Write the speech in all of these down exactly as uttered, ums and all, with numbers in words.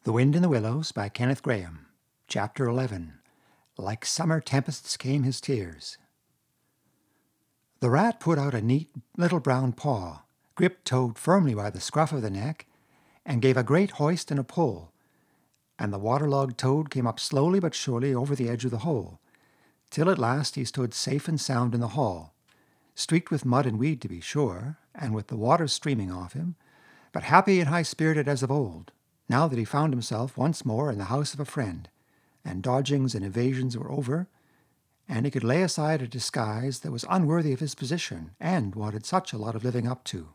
The Wind in the Willows by Kenneth Grahame. Chapter eleven. Like summer tempests came his tears. The rat put out a neat little brown paw, gripped Toad firmly by the scruff of the neck, and gave a great hoist and a pull, and the waterlogged Toad came up slowly but surely over the edge of the hole, till at last he stood safe and sound in the hall, streaked with mud and weed to be sure, and with the water streaming off him, but happy and high-spirited as of old, now that he found himself once more in the house of a friend, and dodgings and evasions were over, and he could lay aside a disguise that was unworthy of his position and wanted such a lot of living up to.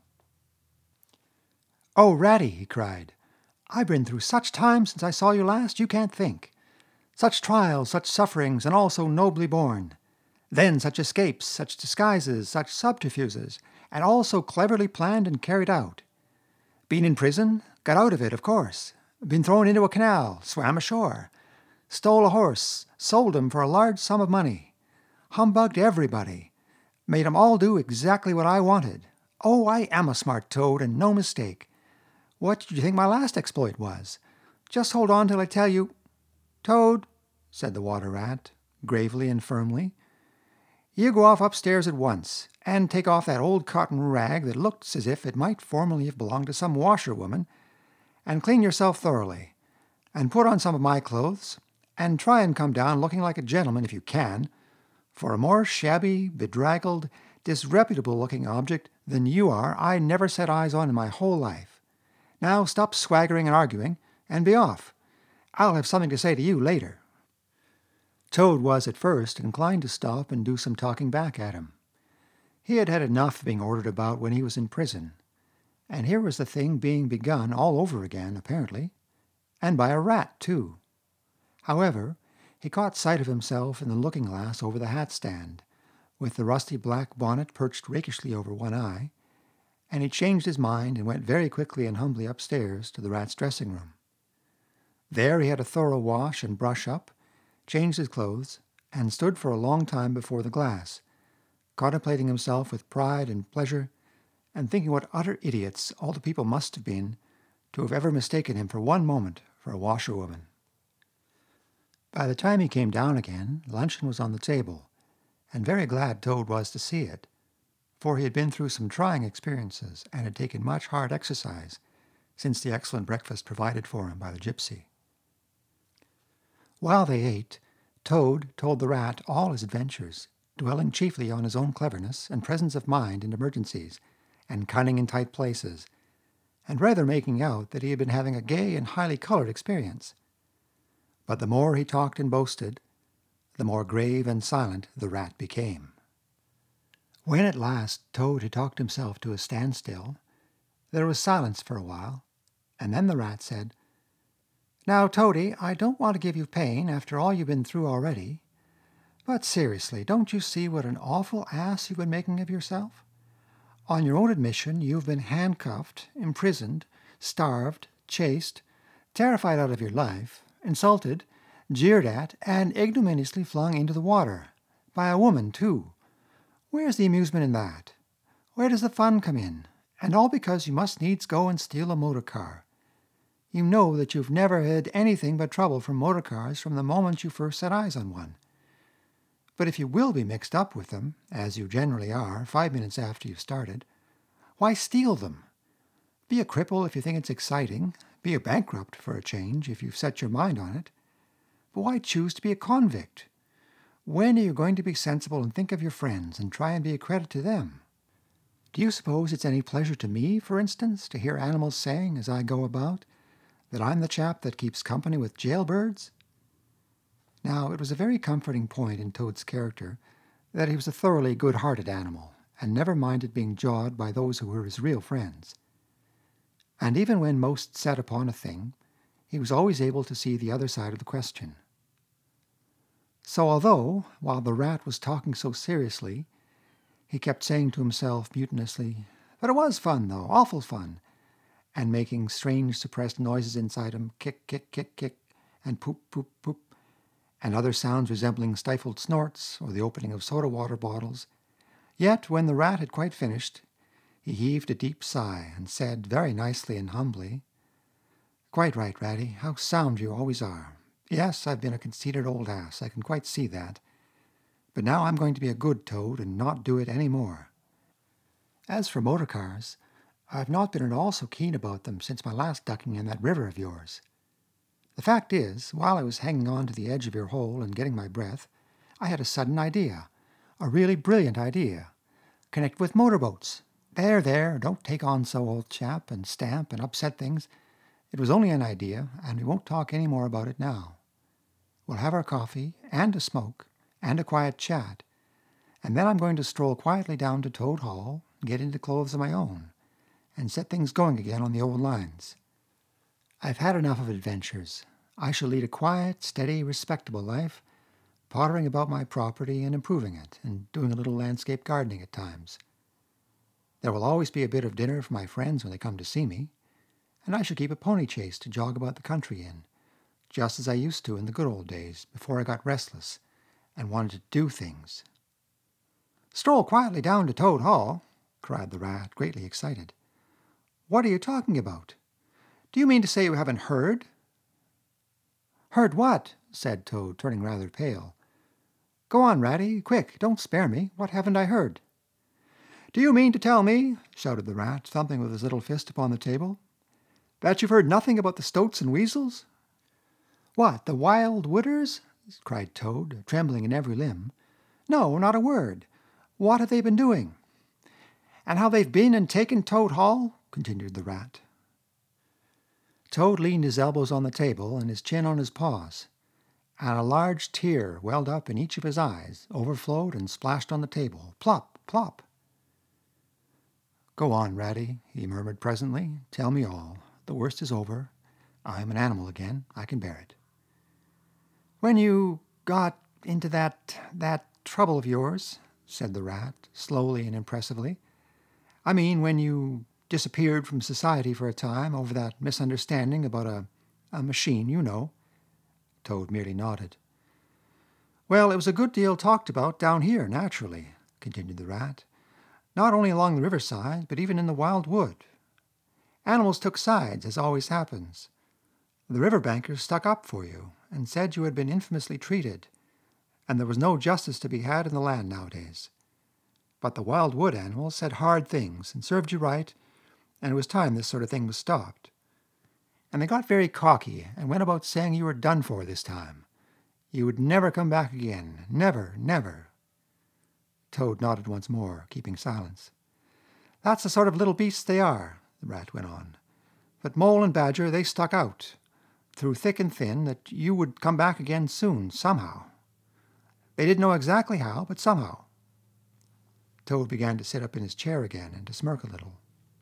"Oh, Ratty," he cried, "I've been through such times since I saw you last, you can't think. Such trials, such sufferings, and all so nobly borne. Then such escapes, such disguises, such subterfuges, and all so cleverly planned and carried out. Been in prison, got out of it, of course. Been thrown into a canal, swam ashore. Stole a horse, sold him for a large sum of money. Humbugged everybody. Made 'em all do exactly what I wanted. Oh, I am a smart Toad, and no mistake. What did you think my last exploit was? Just hold on till I tell you—" "Toad," said the water rat, gravely and firmly, "you go off upstairs at once, and take off that old cotton rag that looks as if it might formerly have belonged to some washerwoman, and clean yourself thoroughly, and put on some of my clothes, and try and come down looking like a gentleman if you can, for a more shabby, bedraggled, disreputable-looking object than you are I never set eyes on in my whole life. Now stop swaggering and arguing, and be off. I'll have something to say to you later." Toad was at first inclined to stop and do some talking back at him. He had had enough of being ordered about when he was in prison, and here was the thing being begun all over again, apparently, and by a rat, too. However, he caught sight of himself in the looking-glass over the hat-stand, with the rusty black bonnet perched rakishly over one eye, and he changed his mind and went very quickly and humbly upstairs to the rat's dressing-room. There he had a thorough wash and brush-up, changed his clothes, and stood for a long time before the glass, contemplating himself with pride and pleasure, and thinking what utter idiots all the people must have been to have ever mistaken him for one moment for a washerwoman. By the time he came down again, luncheon was on the table, and very glad Toad was to see it, for he had been through some trying experiences and had taken much hard exercise since the excellent breakfast provided for him by the gypsy. While they ate, Toad told the rat all his adventures, dwelling chiefly on his own cleverness and presence of mind in emergencies, and cunning in tight places, and rather making out that he had been having a gay and highly coloured experience. But the more he talked and boasted, the more grave and silent the rat became. When at last Toad had talked himself to a standstill, there was silence for a while, and then the rat said, "Now, Toady, I don't want to give you pain after all you've been through already, but seriously, don't you see what an awful ass you've been making of yourself? On your own admission, you've been handcuffed, imprisoned, starved, chased, terrified out of your life, insulted, jeered at, and ignominiously flung into the water. By a woman, too. Where's the amusement in that? Where does the fun come in? And all because you must needs go and steal a motor car. You know that you've never had anything but trouble from motor cars from the moment you first set eyes on one. But if you will be mixed up with them, as you generally are, five minutes after you've started, why steal them? Be a cripple if you think it's exciting. Be a bankrupt, for a change, if you've set your mind on it. But why choose to be a convict? When are you going to be sensible and think of your friends and try and be a credit to them? Do you suppose it's any pleasure to me, for instance, to hear animals saying, as I go about, that I'm the chap that keeps company with jailbirds?" Now, it was a very comforting point in Toad's character that he was a thoroughly good-hearted animal, and never minded being jawed by those who were his real friends. And even when most set upon a thing, he was always able to see the other side of the question. So although, while the rat was talking so seriously, he kept saying to himself mutinously, "But it was fun, though, awful fun," and making strange suppressed noises inside him, kick, kick, kick, kick, and poop, poop, poop, and other sounds resembling stifled snorts or the opening of soda-water bottles, yet when the rat had quite finished, he heaved a deep sigh and said very nicely and humbly, Quite right, Ratty. How sound you always are. Yes, I've been a conceited old ass. I can quite see that. But now I'm going to be a good Toad and not do it any more. As for motor cars, I've not been at all so keen about them since my last ducking in that river of yours. The fact is, while I was hanging on to the edge of your hole and getting my breath, I had a sudden idea, a really brilliant idea. Connect with motorboats. There, there, don't take on so, old chap, and stamp and upset things. It was only an idea, and we won't talk any more about it now. We'll have our coffee, and a smoke, and a quiet chat, and then I'm going to stroll quietly down to Toad Hall, get into clothes of my own, and set things going again on the old lines. I've had enough of adventures. I shall lead a quiet, steady, respectable life, pottering about my property and improving it, and doing a little landscape gardening at times. There will always be a bit of dinner for my friends when they come to see me, and I shall keep a pony chaise to jog about the country in, just as I used to in the good old days, before I got restless and wanted to do things. "Stroll quietly down to Toad Hall," cried the Rat, greatly excited. "What are you talking about? Do you mean to say you haven't heard?" "Heard what?" said Toad, turning rather pale. "Go on, Ratty, quick, don't spare me. What haven't I heard?" "Do you mean to tell me," shouted the Rat, thumping with his little fist upon the table, "that you've heard nothing about the Stoats and Weasels?" "What, the Wild Wooders?" cried Toad, trembling in every limb. "No, not a word. What have they been doing?" "And how they've been and taken Toad Hall?" continued the Rat. Toad leaned his elbows on the table and his chin on his paws, and a large tear welled up in each of his eyes, overflowed and splashed on the table. Plop, plop. "Go on, Ratty," he murmured presently. "Tell me all. The worst is over. I am an animal again. I can bear it." "When you got into that, that trouble of yours," said the Rat, slowly and impressively. "I mean when you disappeared from society for a time over that misunderstanding about a, a machine, you know." Toad merely nodded. "Well, it was a good deal talked about down here, naturally," continued the Rat. "Not only along the riverside, but even in the wild wood. Animals took sides, as always happens. The river bankers stuck up for you, and said you had been infamously treated, and there was no justice to be had in the land nowadays. But the wild wood animals said hard things, and served you right, and it was time this sort of thing was stopped. And they got very cocky, and went about saying you were done for this time. You would never come back again. Never, never." Toad nodded once more, keeping silence. "That's the sort of little beasts they are," the Rat went on. "But Mole and Badger, they stuck out, through thick and thin, that you would come back again soon, somehow. They didn't know exactly how, but somehow." Toad began to sit up in his chair again and to smirk a little.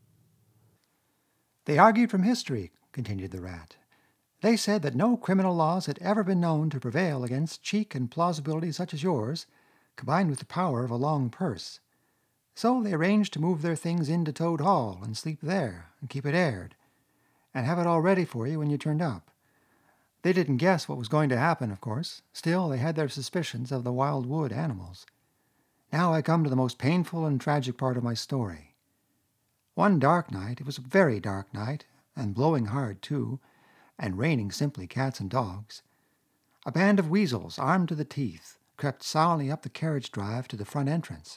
"They argued from history," continued the Rat. "They said that no criminal laws had ever been known to prevail against cheek and plausibility such as yours, combined with the power of a long purse. So they arranged to move their things into Toad Hall and sleep there and keep it aired, and have it all ready for you when you turned up. They didn't guess what was going to happen, of course. Still, they had their suspicions of the wild wood animals. Now I come to the most painful and tragic part of my story. One dark night, it was a very dark night, and blowing hard too, and raining simply cats and dogs, a band of weasels, armed to the teeth, crept silently up the carriage drive to the front entrance.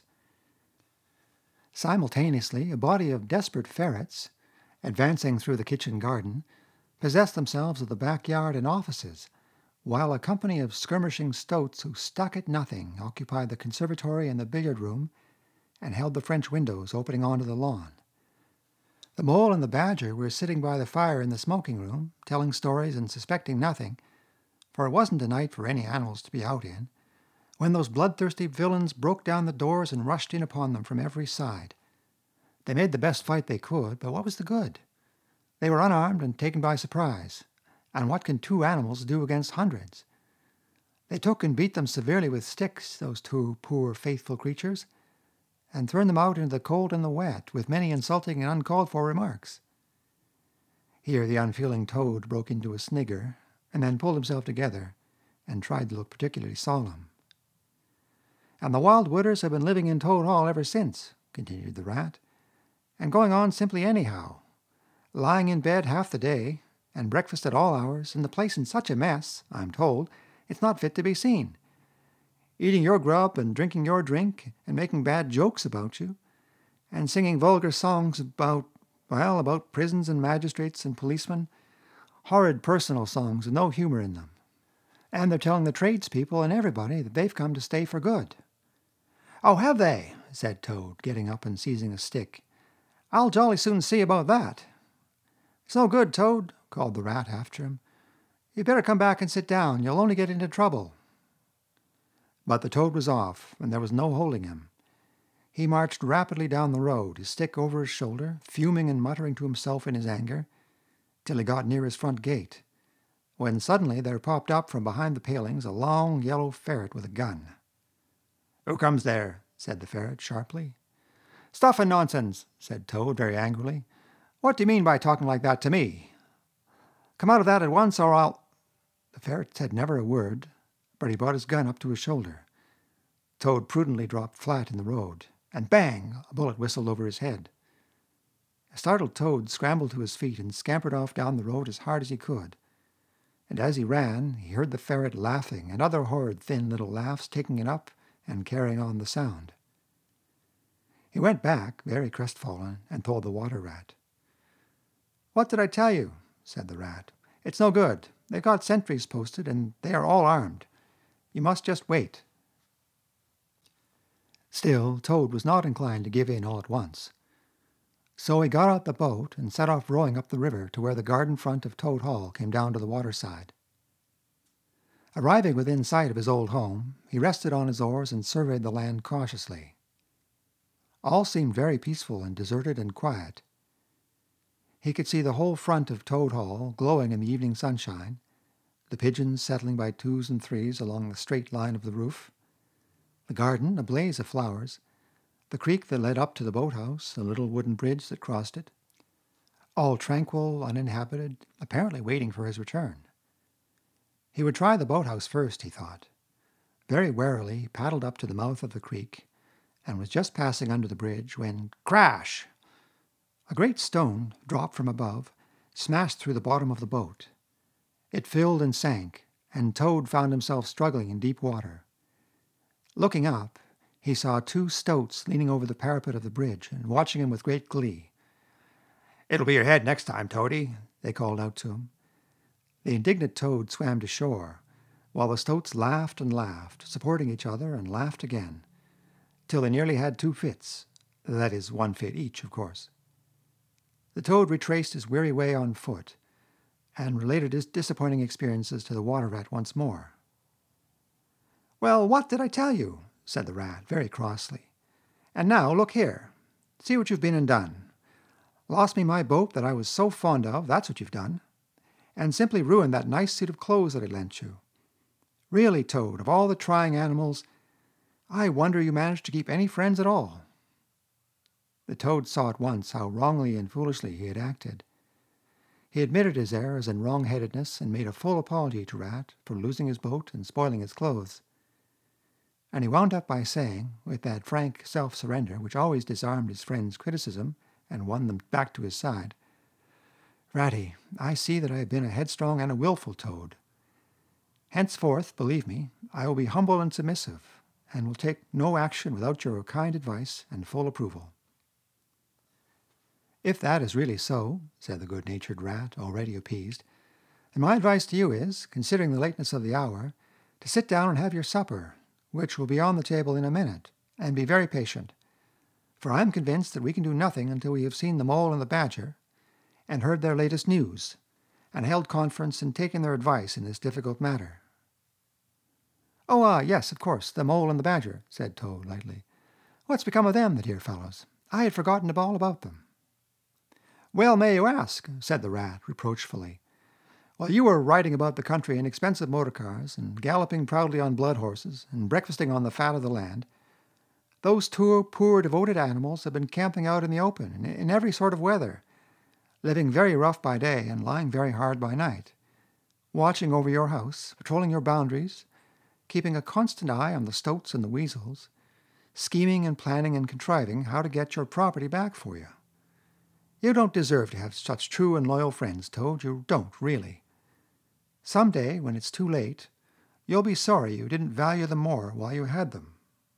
Simultaneously, a body of desperate ferrets, advancing through the kitchen garden, possessed themselves of the backyard and offices, while a company of skirmishing stoats who stuck at nothing occupied the conservatory and the billiard room, and held the French windows opening onto the lawn. The Mole and the Badger were sitting by the fire in the smoking room, telling stories and suspecting nothing, for it wasn't a night for any animals to be out in, when those bloodthirsty villains broke down the doors and rushed in upon them from every side. They made the best fight they could, but what was the good? They were unarmed and taken by surprise, and what can two animals do against hundreds? They took and beat them severely with sticks, those two poor faithful creatures, and turned them out into the cold and the wet, with many insulting and uncalled-for remarks." Here the unfeeling Toad broke into a snigger, and then pulled himself together, and tried to look particularly solemn. "And the Wild Wooders have been living in Toad Hall ever since," continued the Rat, "and going on simply anyhow, lying in bed half the day, and breakfast at all hours, and the place in such a mess, I'm told, it's not fit to be seen. Eating your grub and drinking your drink and making bad jokes about you, and singing vulgar songs about, well, about prisons and magistrates and policemen, horrid personal songs with no humour in them. And they're telling the tradespeople and everybody that they've come to stay for good. Oh, have they? Said Toad, getting up and seizing a stick. I'll jolly soon see about that. It's no good, Toad, called the rat after him. You'd better come back and sit down. You'll only get into trouble. But the toad was off, and there was no holding him. He marched rapidly down the road, his stick over his shoulder, fuming and muttering to himself in his anger, till he got near his front gate, when suddenly there popped up from behind the palings a long yellow ferret with a gun. "Who comes there?" said the ferret sharply. "Stuff and nonsense," said Toad very angrily. "What do you mean by talking like that to me? Come out of that at once, or I'll—" The ferret said never a word, but he brought his gun up to his shoulder. Toad prudently dropped flat in the road, and bang! A bullet whistled over his head. A startled Toad scrambled to his feet and scampered off down the road as hard as he could. And as he ran, he heard the ferret laughing, and other horrid thin little laughs taking it up and carrying on the sound. He went back, very crestfallen, and told the water rat. "What did I tell you?" said the rat. "It's no good. They've got sentries posted, and they are all armed. You must just wait." Still, Toad was not inclined to give in all at once. So he got out the boat and set off rowing up the river to where the garden front of Toad Hall came down to the waterside. Arriving within sight of his old home, he rested on his oars and surveyed the land cautiously. All seemed very peaceful and deserted and quiet. He could see the whole front of Toad Hall glowing in the evening sunshine, the pigeons settling by twos and threes along the straight line of the roof, the garden a blaze of flowers, the creek that led up to the boathouse, the little wooden bridge that crossed it, all tranquil, uninhabited, apparently waiting for his return. He would try the boathouse first, he thought. Very warily he paddled up to the mouth of the creek, and was just passing under the bridge when, crash! A great stone, dropped from above, smashed through the bottom of the boat. It filled and sank, and Toad found himself struggling in deep water. Looking up, he saw two stoats leaning over the parapet of the bridge and watching him with great glee. "It'll be your head next time, Toady," they called out to him. The indignant Toad swam to shore, while the stoats laughed and laughed, supporting each other, and laughed again, till they nearly had two fits, that is, one fit each, of course. The Toad retraced his weary way on foot, and related his disappointing experiences to the water rat once more. "Well, what did I tell you?" said the rat, very crossly. "And now, look here. See what you've been and done. Lost me my boat that I was so fond of, that's what you've done. And simply ruined that nice suit of clothes that I lent you. Really, Toad, of all the trying animals, I wonder you managed to keep any friends at all." The Toad saw at once how wrongly and foolishly he had acted. He admitted his errors and wrong-headedness and made a full apology to Rat for losing his boat and spoiling his clothes. And he wound up by saying, with that frank self-surrender which always disarmed his friend's criticism and won them back to his side, "Ratty, I see that I have been a headstrong and a wilful Toad. Henceforth, believe me, I will be humble and submissive, and will take no action without your kind advice and full approval." "If that is really so," said the good-natured rat, already appeased, "then my advice to you is, considering the lateness of the hour, to sit down and have your supper, which will be on the table in a minute, and be very patient, for I am convinced that we can do nothing until we have seen the Mole and the Badger, and heard their latest news, and held conference and taken their advice in this difficult matter." "Oh, ah, yes, of course, the Mole and the Badger," said Toad lightly. "What's become of them, the dear fellows? I had forgotten all about them." "Well may you ask," said the rat reproachfully. "While you were riding about the country in expensive motor cars, and galloping proudly on blood horses, and breakfasting on the fat of the land, those two poor devoted animals have been camping out in the open, in, in every sort of weather, living very rough by day and lying very hard by night, watching over your house, patrolling your boundaries, keeping a constant eye on the stoats and the weasels, scheming and planning and contriving how to get your property back for you. You don't deserve to have such true and loyal friends, Toad. You don't, really. Some day, when it's too late, you'll be sorry you didn't value them more while you had them."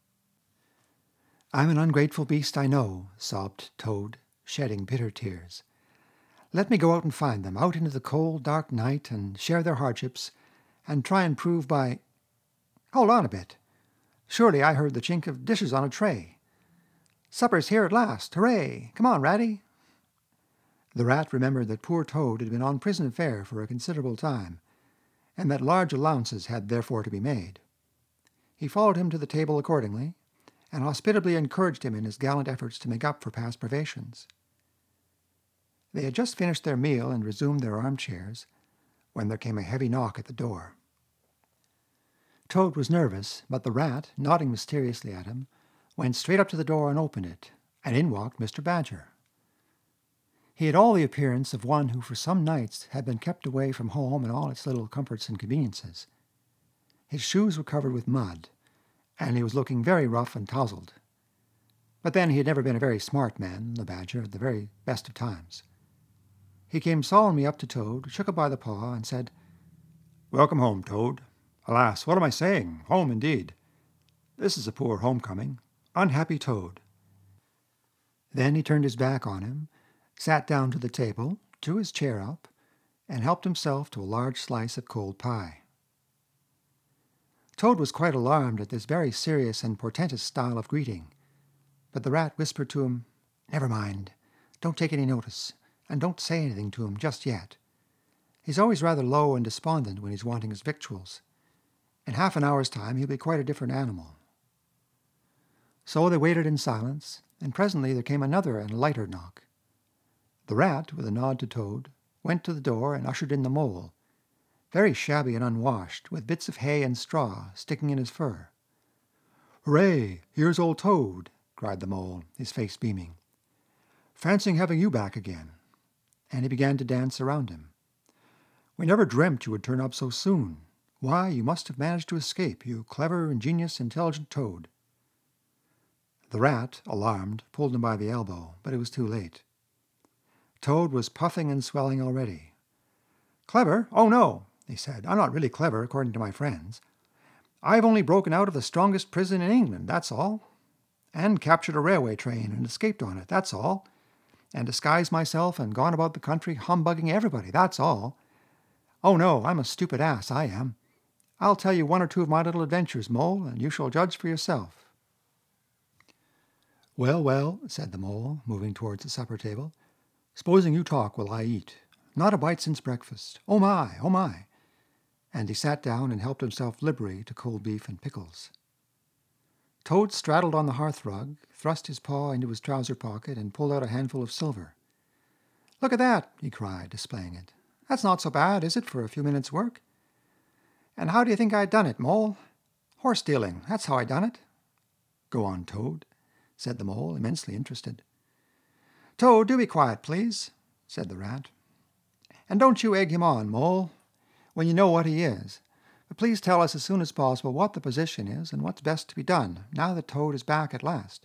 "I'm an ungrateful beast, I know," sobbed Toad, shedding bitter tears. "Let me go out and find them, out into the cold, dark night, and share their hardships, and try and prove by— Hold on a bit. Surely I heard the chink of dishes on a tray. Supper's here at last. Hooray! Come on, Ratty." The rat remembered that poor Toad had been on prison fare for a considerable time, and that large allowances had therefore to be made. He followed him to the table accordingly, and hospitably encouraged him in his gallant efforts to make up for past privations. They had just finished their meal and resumed their armchairs, when there came a heavy knock at the door. Toad was nervous, but the rat, nodding mysteriously at him, went straight up to the door and opened it, and in walked Mister Badger. He had all the appearance of one who for some nights had been kept away from home and all its little comforts and conveniences. His shoes were covered with mud, and he was looking very rough and tousled. But then he had never been a very smart man, the Badger, at the very best of times. He came solemnly up to Toad, shook him by the paw, and said, "Welcome home, Toad. Alas, what am I saying? Home, indeed. This is a poor homecoming. Unhappy Toad." Then he turned his back on him, sat down to the table, drew his chair up, and helped himself to a large slice of cold pie. Toad was quite alarmed at this very serious and portentous style of greeting, but the rat whispered to him, "Never mind, don't take any notice, and don't say anything to him just yet. He's always rather low and despondent when he's wanting his victuals. In half an hour's time he'll be quite a different animal." So they waited in silence, and presently there came another and lighter knock. The rat, with a nod to Toad, went to the door and ushered in the mole, very shabby and unwashed, with bits of hay and straw sticking in his fur. "Hooray! Here's old Toad!" cried the mole, his face beaming. "Fancying having you back again." And he began to dance around him. "We never dreamt you would turn up so soon. Why, you must have managed to escape, you clever, ingenious, intelligent Toad." The rat, alarmed, pulled him by the elbow, but it was too late. Toad was puffing and swelling already. "Clever? Oh, no," he said. "I'm not really clever, according to my friends. I've only broken out of the strongest prison in England, that's all. And captured a railway train and escaped on it, that's all. And disguised myself and gone about the country humbugging everybody, that's all. Oh, no, I'm a stupid ass, I am. I'll tell you one or two of my little adventures, Mole, and you shall judge for yourself." "Well, well," said the Mole, moving towards the supper table. "Supposing you talk while I eat. Not a bite since breakfast. Oh my, oh my." And he sat down and helped himself liberally to cold beef and pickles. Toad straddled on the hearth-rug, thrust his paw into his trouser pocket, and pulled out a handful of silver. "Look at that," he cried, displaying it. "That's not so bad, is it, for a few minutes' work? And how do you think I done it, Mole? Horse dealing, that's how I done it." "Go on, Toad," said the Mole, immensely interested. "Toad, do be quiet, please," said the rat. "And don't you egg him on, Mole, when you know what he is. But please tell us as soon as possible what the position is and what's best to be done, now that Toad is back at last."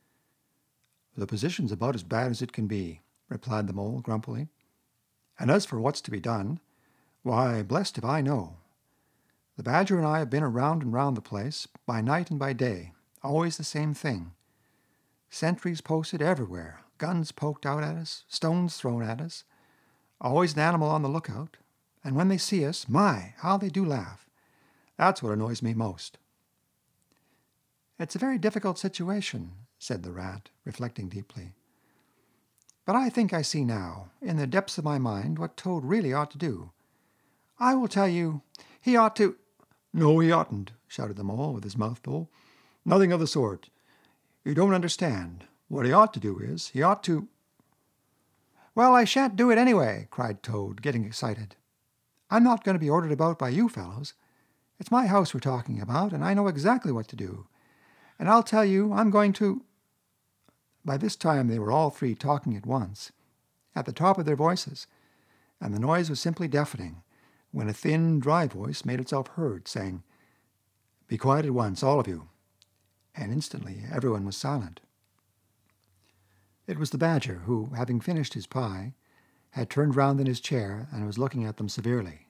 "The position's about as bad as it can be," replied the Mole grumpily. "And as for what's to be done, why, blessed if I know. The Badger and I have been around and round the place, by night and by day, always the same thing. Sentries posted everywhere, guns poked out at us, stones thrown at us, always an animal on the lookout, and when they see us, my, how they do laugh. That's what annoys me most." "It's a very difficult situation," said the rat, reflecting deeply. "But I think I see now, in the depths of my mind, what Toad really ought to do. I will tell you, he ought to—" "No, he oughtn't," shouted the Mole with his mouth full. "Nothing of the sort. You don't understand. What he ought to do is, he ought to—" "Well, I shan't do it anyway," cried Toad, getting excited. "I'm not going to be ordered about by you fellows. It's my house we're talking about, and I know exactly what to do. And I'll tell you, I'm going to—" By this time they were all three talking at once, at the top of their voices, and the noise was simply deafening, when a thin, dry voice made itself heard, saying, "Be quiet at once, all of you." And instantly everyone was silent. It was the Badger, who, having finished his pie, had turned round in his chair and was looking at them severely.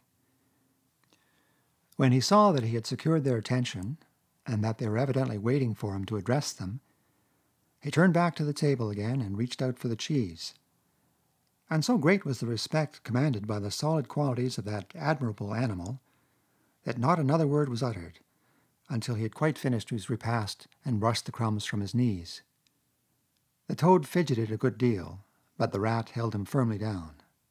When he saw that he had secured their attention, and that they were evidently waiting for him to address them, he turned back to the table again and reached out for the cheese. And so great was the respect commanded by the solid qualities of that admirable animal that not another word was uttered until he had quite finished his repast and brushed the crumbs from his knees. The toad fidgeted a good deal, but the rat held him firmly down.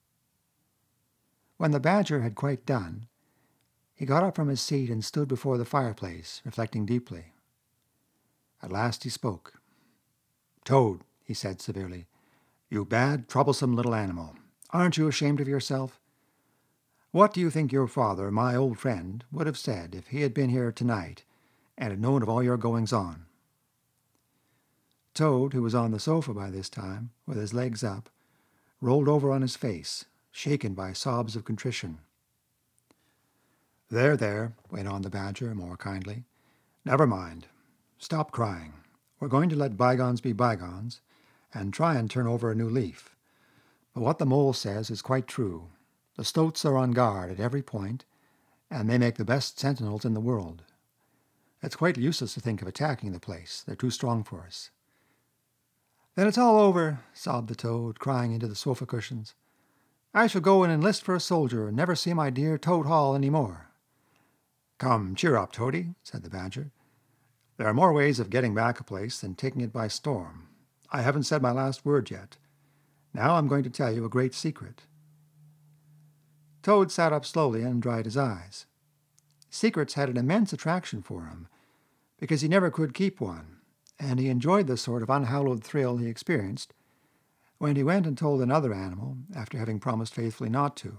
When the Badger had quite done, he got up from his seat and stood before the fireplace, reflecting deeply. At last he spoke. "Toad," he said severely, "you bad, troublesome little animal, aren't you ashamed of yourself? What do you think your father, my old friend, would have said if he had been here tonight and had known of all your goings-on?" Toad, who was on the sofa by this time, with his legs up, rolled over on his face, shaken by sobs of contrition. "There, there," went on the Badger more kindly. "Never mind. Stop crying. We're going to let bygones be bygones, and try and turn over a new leaf. But what the Mole says is quite true. The stoats are on guard at every point, and they make the best sentinels in the world. It's quite useless to think of attacking the place. They're too strong for us." "Then it's all over," sobbed the Toad, crying into the sofa cushions. "I shall go and enlist for a soldier and never see my dear Toad Hall any more." "Come, cheer up, Toady," said the Badger. "There are more ways of getting back a place than taking it by storm. I haven't said my last word yet. Now I'm going to tell you a great secret." Toad sat up slowly and dried his eyes. Secrets had an immense attraction for him, because he never could keep one, and he enjoyed the sort of unhallowed thrill he experienced when he went and told another animal after having promised faithfully not to.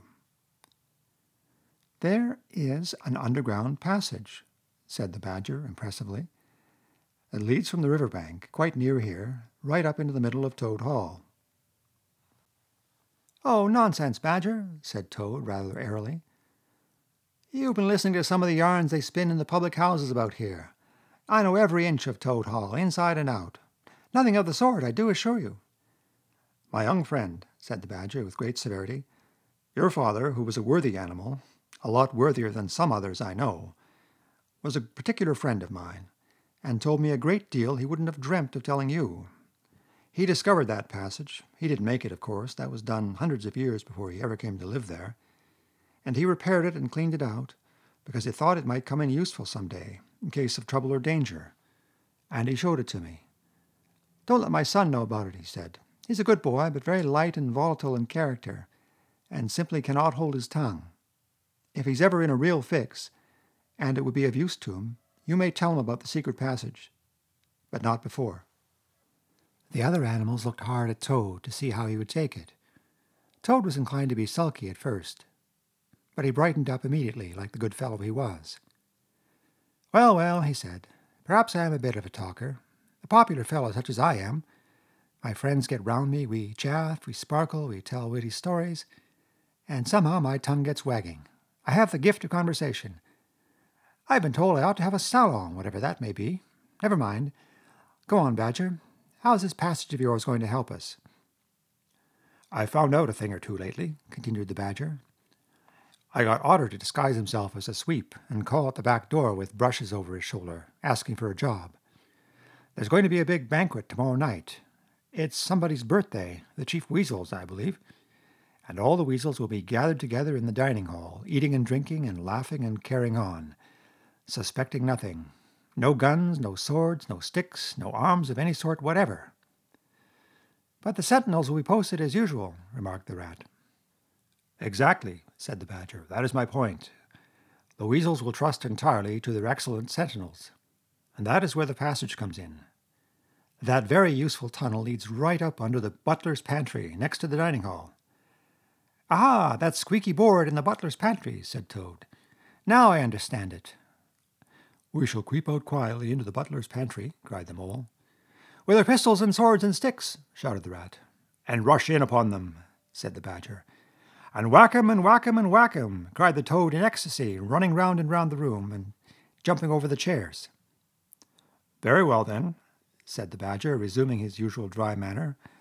"There is an underground passage," said the Badger impressively, "that leads from the river bank, quite near here, right up into the middle of Toad Hall." "Oh, nonsense, Badger," said Toad rather airily. "You've been listening to some of the yarns they spin in the public houses about here. I know every inch of Toad Hall, inside and out. Nothing of the sort, I do assure you." "My young friend," said the Badger with great severity, "your father, who was a worthy animal, a lot worthier than some others I know, was a particular friend of mine, and told me a great deal he wouldn't have dreamt of telling you. He discovered that passage. He didn't make it, of course. That was done hundreds of years before he ever came to live there. And he repaired it and cleaned it out, because he thought it might come in useful some day, in case of trouble or danger. And he showed it to me. 'Don't let my son know about it,' he said. 'He's a good boy, but very light and volatile in character, and simply cannot hold his tongue. If he's ever in a real fix, and it would be of use to him, you may tell him about the secret passage, but not before.'" The other animals looked hard at Toad to see how he would take it. Toad was inclined to be sulky at first, but he brightened up immediately, like the good fellow he was. "Well, well," he said, "perhaps I am a bit of a talker. A popular fellow such as I am. My friends get round me, we chaff, we sparkle, we tell witty stories, and somehow my tongue gets wagging. I have the gift of conversation. I've been told I ought to have a salon, whatever that may be. Never mind. Go on, Badger. How is this passage of yours going to help us?" "I've found out a thing or two lately," continued the Badger. "I got Otter to disguise himself as a sweep and call at the back door with brushes over his shoulder, asking for a job. There's going to be a big banquet tomorrow night. It's somebody's birthday, the Chief Weasel's, I believe, and all the weasels will be gathered together in the dining hall, eating and drinking and laughing and carrying on, suspecting nothing. No guns, no swords, no sticks, no arms of any sort whatever." "But the sentinels will be posted as usual," remarked the Rat. "Exactly," said the Badger. "That is my point. The weasels will trust entirely to their excellent sentinels, and that is where the passage comes in. That very useful tunnel leads right up under the butler's pantry, next to the dining hall." "Aha, that squeaky board in the butler's pantry," said Toad. "Now I understand it." "We shall creep out quietly into the butler's pantry," cried the Mole. "With our pistols and swords and sticks," shouted the Rat. "And rush in upon them," said the Badger. "And whack 'em and whack 'em and whack 'em," cried the Toad in ecstasy, running round and round the room and jumping over the chairs. "Very well, then," said the Badger, resuming his usual dry manner.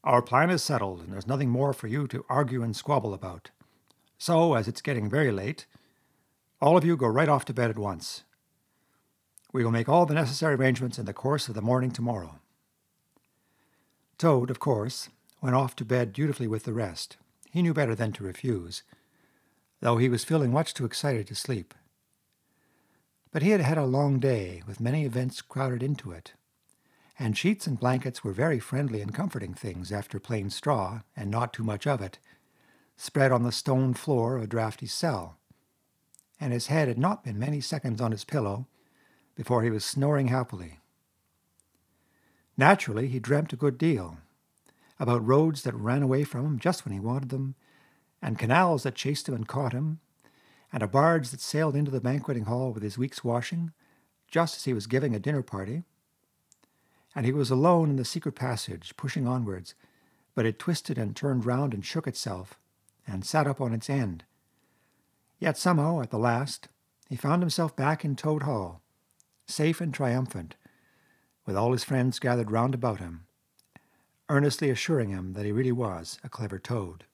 Our plan is settled, and there's nothing more for you to argue and squabble about. So, as it's getting very late, all of you go right off to bed at once. We will make all the necessary arrangements in the course of the morning tomorrow." Toad, of course, went off to bed dutifully with the rest. He knew better than to refuse, though he was feeling much too excited to sleep. But he had had a long day, with many events crowded into it, and sheets and blankets were very friendly and comforting things after plain straw, and not too much of it, spread on the stone floor of a draughty cell, and his head had not been many seconds on his pillow before he was snoring happily. Naturally, he dreamt a good deal, about roads that ran away from him just when he wanted them, and canals that chased him and caught him, and a barge that sailed into the banqueting hall with his week's washing, just as he was giving a dinner party. And he was alone in the secret passage, pushing onwards, but it twisted and turned round and shook itself, and sat up on its end. Yet somehow, at the last, he found himself back in Toad Hall, safe and triumphant, with all his friends gathered round about him, earnestly assuring him that he really was a clever toad.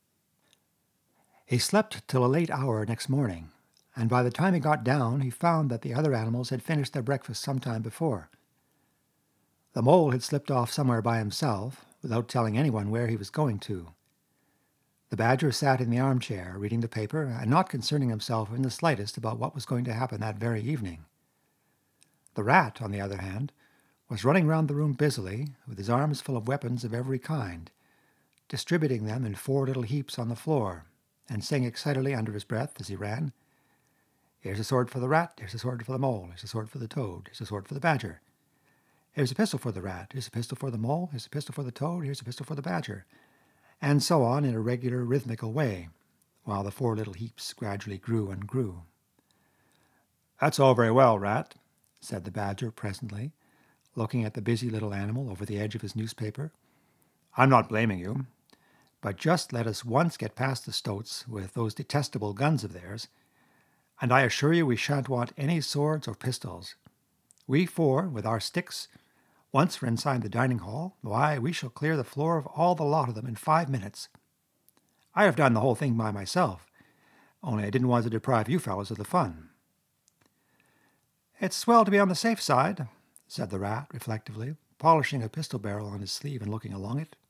He slept till a late hour next morning, and by the time he got down he found that the other animals had finished their breakfast some time before. The mole had slipped off somewhere by himself, without telling anyone where he was going to. The badger sat in the armchair, reading the paper, and not concerning himself in the slightest about what was going to happen that very evening. The rat, on the other hand, was running round the room busily, with his arms full of weapons of every kind, distributing them in four little heaps on the floor, and saying excitedly under his breath as he ran, "Here's a sword for the rat, here's a sword for the mole, here's a sword for the toad, here's a sword for the badger. Here's a pistol for the rat, here's a pistol for the mole, here's a pistol for the toad, here's a pistol for the badger," and so on in a regular rhythmical way, while the four little heaps gradually grew and grew. "That's all very well, Rat," said the badger presently, looking at the busy little animal over the edge of his newspaper. "I'm not blaming you, but just let us once get past the stoats with those detestable guns of theirs, and I assure you we shan't want any swords or pistols. We four, with our sticks, once we're inside the dining hall, why, we shall clear the floor of all the lot of them in five minutes. I have done the whole thing by myself, only I didn't want to deprive you fellows of the fun." "It's swell to be on the safe side," said the rat reflectively, polishing a pistol barrel on his sleeve and looking along it.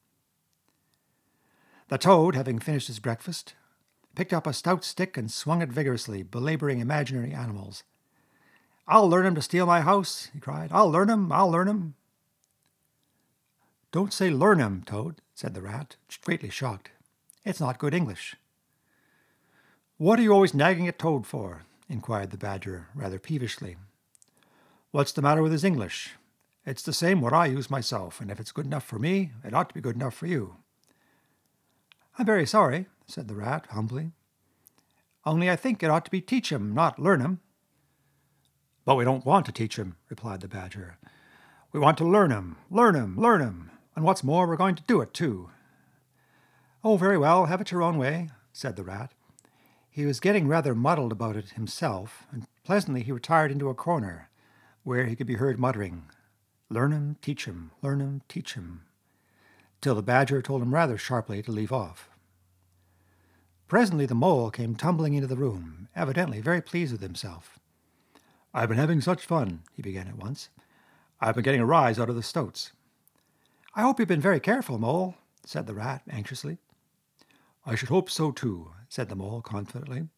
The toad, having finished his breakfast, picked up a stout stick and swung it vigorously, belabouring imaginary animals. "I'll learn 'em to steal my house," he cried. "I'll learn 'em, I'll learn 'em." "Don't say learn 'em, Toad," said the rat, greatly shocked. "It's not good English." "What are you always nagging at Toad for?" inquired the badger, rather peevishly. "What's the matter with his English? It's the same what I use myself, and if it's good enough for me, it ought to be good enough for you." "I'm very sorry," said the rat humbly. "Only I think it ought to be teach 'em, not learn 'em." "But we don't want to teach 'em," replied the badger. "We want to learn 'em, learn 'em, learn 'em, and what's more, we're going to do it too." "Oh, very well, have it your own way," said the rat. He was getting rather muddled about it himself, and presently he retired into a corner, where he could be heard muttering, "Learn 'em, teach 'em, learn 'em, teach 'em," till the badger told him rather sharply to leave off. Presently the mole came tumbling into the room, evidently very pleased with himself. "I've been having such fun," he began at once. "I've been getting a rise out of the stoats." "I hope you've been very careful, Mole," said the rat anxiously. "I should hope so too," said the mole confidently.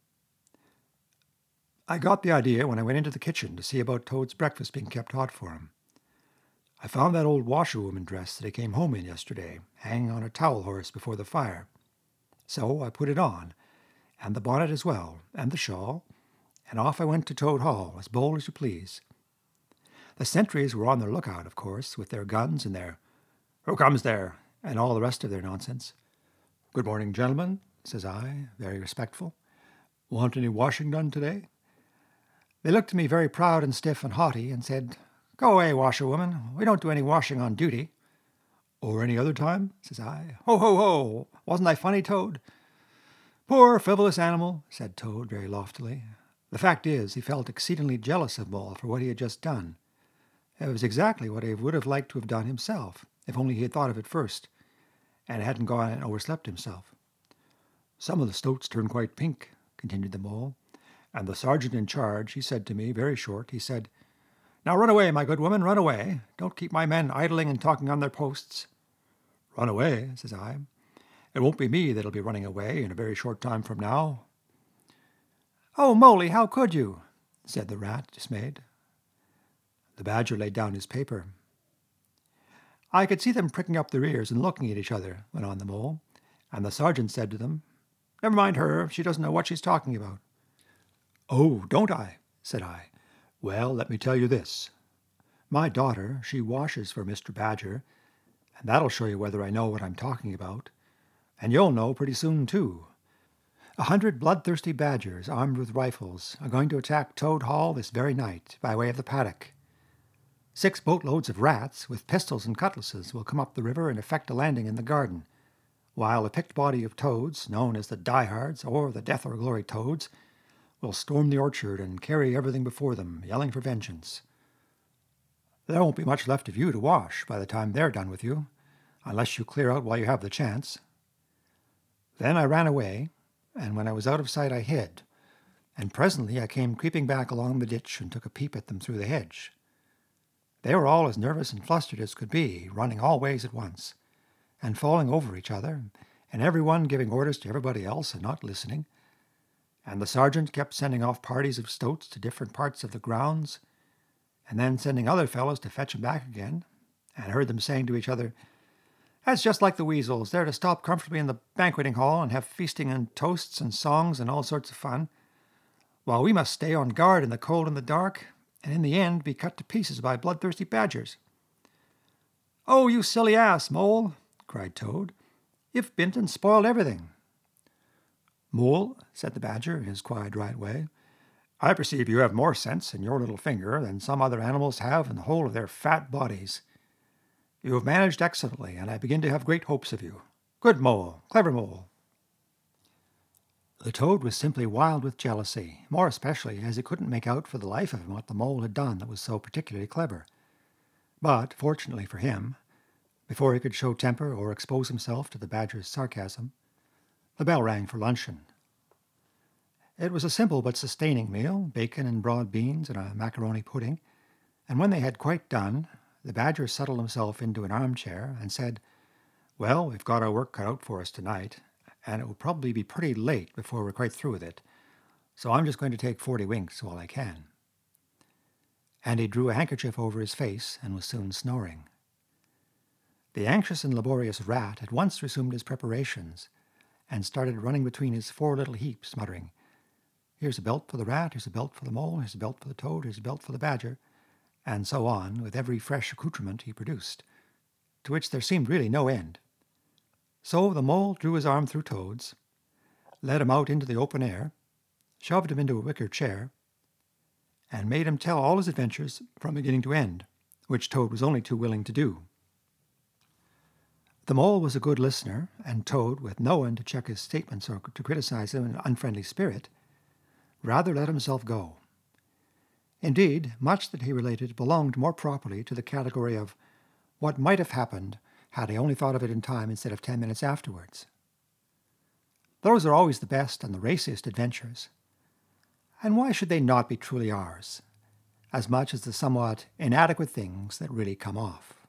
"I got the idea when I went into the kitchen to see about Toad's breakfast being kept hot for him. I found that old washerwoman dress that he came home in yesterday, hanging on a towel horse before the fire. So I put it on, and the bonnet as well, and the shawl, and off I went to Toad Hall, as bold as you please. The sentries were on their lookout, of course, with their guns and their 'Who comes there?' and all the rest of their nonsense. 'Good morning, gentlemen,' says I, very respectful. 'Want any washing done today?' They looked at me very proud and stiff and haughty, and said, 'Go away, washerwoman, we don't do any washing on duty.' 'Or any other time?' says I. 'Ho, ho, ho! Wasn't I funny, Toad?' 'Poor frivolous animal,' said Toad very loftily. The fact is, he felt exceedingly jealous of Mole for what he had just done. It was exactly what he would have liked to have done himself, if only he had thought of it first. and hadn't gone and overslept himself. "Some of the stoats turn quite pink," continued the mole, "and the sergeant in charge, he said to me, very short, he said, 'Now run away, my good woman, run away. Don't keep my men idling and talking on their posts.' 'Run away,' says I. 'It won't be me that'll be running away in a very short time from now.' 'Oh, Moly, how could you?' said the rat, dismayed. The badger laid down his paper. 'I could see them pricking up their ears and looking at each other,' went on the mole, 'and the sergeant said to them, "Never mind her, she doesn't know what she's talking about." 'Oh, don't I?' said I. 'Well, let me tell you this. My daughter, she washes for Mister Badger, and that'll show you whether I know what I'm talking about. And you'll know pretty soon, too. A hundred bloodthirsty badgers, armed with rifles, are going to attack Toad Hall this very night, by way of the paddock. Six boatloads of rats, with pistols and cutlasses, will come up the river and effect a landing in the garden, while a picked body of toads, known as the diehards, or the death or glory toads, will storm the orchard and carry everything before them, yelling for vengeance. There won't be much left of you to wash by the time they're done with you, unless you clear out while you have the chance.' Then I ran away, and when I was out of sight I hid, and presently I came creeping back along the ditch and took a peep at them through the hedge. They were all as nervous and flustered as could be, running all ways at once, and falling over each other, and every one giving orders to everybody else and not listening. And the sergeant kept sending off parties of stoats to different parts of the grounds, and then sending other fellows to fetch 'em back again, and I heard them saying to each other, 'That's just like the weasels. They're to stop comfortably in the banqueting hall and have feasting and toasts and songs and all sorts of fun, while we must stay on guard in the cold and the dark, and in the end be cut to pieces by bloodthirsty badgers.' 'Oh, you silly ass, Mole!' cried Toad. 'You've been and spoiled everything.' 'Mole,' said the badger in his quiet, right way, 'I perceive you have more sense in your little finger than some other animals have in the whole of their fat bodies. You have managed excellently, and I begin to have great hopes of you. Good Mole, clever Mole.' The Toad was simply wild with jealousy, more especially as he couldn't make out for the life of him what the Mole had done that was so particularly clever. But, fortunately for him, before he could show temper or expose himself to the badger's sarcasm, the bell rang for luncheon. It was a simple but sustaining meal, bacon and broad beans and a macaroni pudding, and when they had quite done, the badger settled himself into an armchair and said, 'Well, we've got our work cut out for us tonight, and it will probably be pretty late before we're quite through with it, so I'm just going to take forty winks while I can.' And he drew a handkerchief over his face and was soon snoring. The anxious and laborious rat at once resumed his preparations, and started running between his four little heaps, muttering, 'Here's a belt for the rat, here's a belt for the mole, here's a belt for the toad, here's a belt for the badger,' and so on, with every fresh accoutrement he produced, to which there seemed really no end. So the mole drew his arm through Toad's, led him out into the open air, shoved him into a wicker chair, and made him tell all his adventures from beginning to end, which Toad was only too willing to do. The mole was a good listener, and Toad, with no one to check his statements or to criticize him in an unfriendly spirit, rather let himself go. Indeed, much that he related belonged more properly to the category of what might have happened had he only thought of it in time instead of ten minutes afterwards. Those are always the best and the raciest adventures, and why should they not be truly ours, as much as the somewhat inadequate things that really come off?